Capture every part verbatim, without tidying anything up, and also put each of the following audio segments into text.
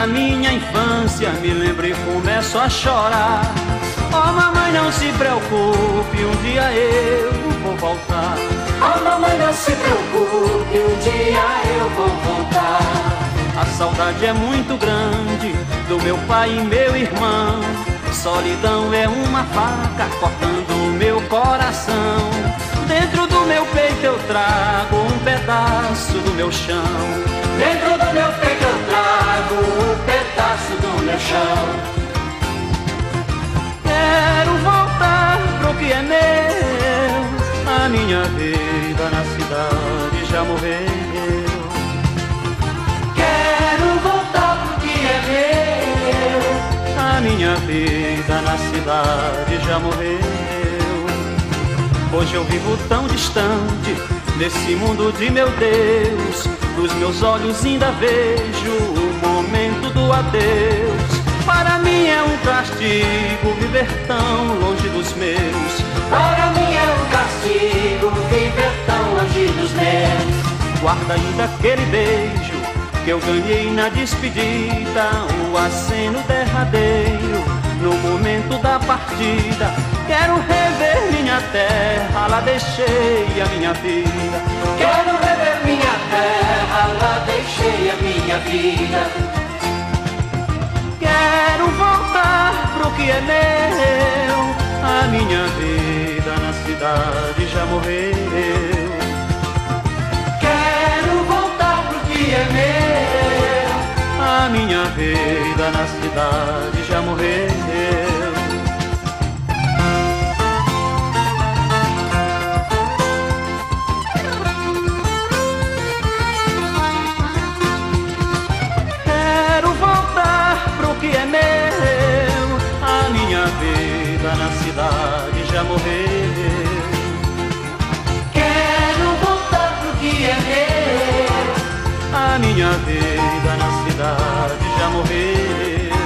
da minha infância, me lembro e começo a chorar. Oh mamãe, não se preocupe, um dia eu vou voltar. Oh mamãe, não se preocupe, um dia eu vou voltar. A saudade é muito grande do meu pai e meu irmão. Solidão é uma faca cortando o meu coração. Dentro do meu peito eu trago um pedaço do meu chão. Dentro do meu peito eu trago um pedaço do meu chão. Quero voltar pro que é meu. A minha vida na cidade já morreu. Quero voltar pro que é meu. A minha vida na cidade já morreu. Hoje eu vivo tão distante desse mundo de meu Deus. Nos meus olhos ainda vejo o momento do adeus. Para mim é um castigo viver tão longe dos meus. Para mim é um castigo viver tão longe dos meus. Guarda ainda aquele beijo que eu ganhei na despedida, o aceno derradeiro no momento da partida. Quero rever minha terra, lá deixei a minha vida. Quero rever minha terra, lá deixei a minha vida. Quero voltar pro que é meu. A minha vida na cidade já morreu. Quero voltar pro que é meu. A minha vida na cidade já morreu. Na cidade já morreu. Quero voltar pro que é meu. A minha vida na cidade já morreu.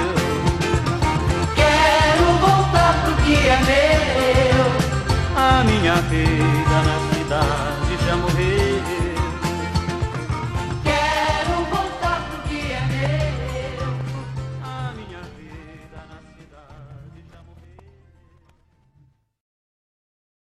Quero voltar pro que é meu. A minha vida na cidade